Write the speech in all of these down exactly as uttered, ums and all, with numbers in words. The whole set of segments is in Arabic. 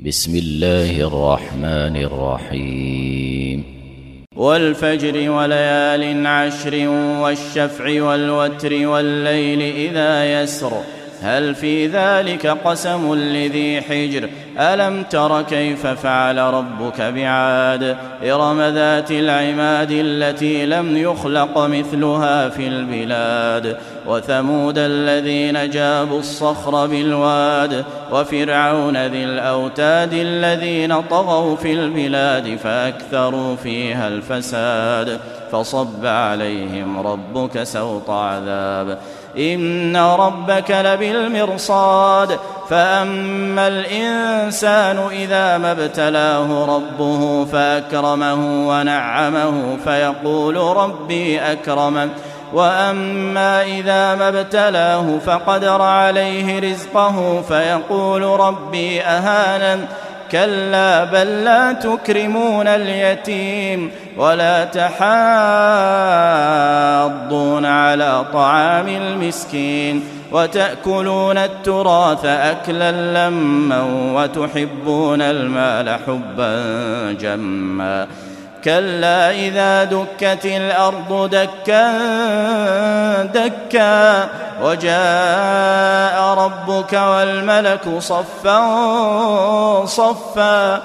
بسم الله الرحمن الرحيم والفجر وليال عشر والشفع والوتر والليل إذا يسر هل في ذلك قسم لذي حجر ألم تر كيف فعل ربك بعاد إرم ذات العماد التي لم يخلق مثلها في البلاد وثمود الذين جابوا الصخر بالواد وفرعون ذي الأوتاد الذين طغوا في البلاد فأكثروا فيها الفساد فصب عليهم ربك سوط عذاب إن ربك لبالمرصاد فأما الإنسان إذا ما ابتلاه ربه فأكرمه ونعمه فيقول ربي أكرمن وأما إذا ما ابتلاه فقدر عليه رزقه فيقول ربي أهانن كلا بل لا تكرمون اليتيم ولا تحاضون على طعام المسكين وتأكلون التراث أكلا لما وتحبون المال حبا جما كلا إذا دكت الأرض دكا دكا وجاء ربك والملك صفا صفا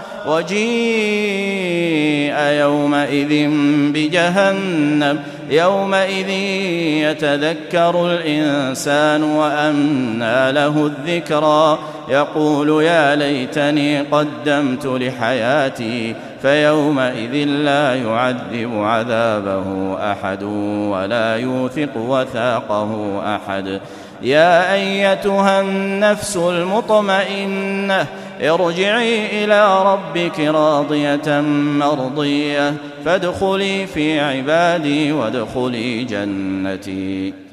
وجيء يومئذ بجهنم يومئذ يتذكر الإنسان وأنى له الذكرى يقول يا ليتني قدمت لحياتي فيومئذ لا يعذب عذابه أحد ولا يوثق وثاقه أحد يا أيتها النفس المطمئنة ارجعي إلى ربك راضية مرضية فادخلي في عبادي وادخلي جنتي.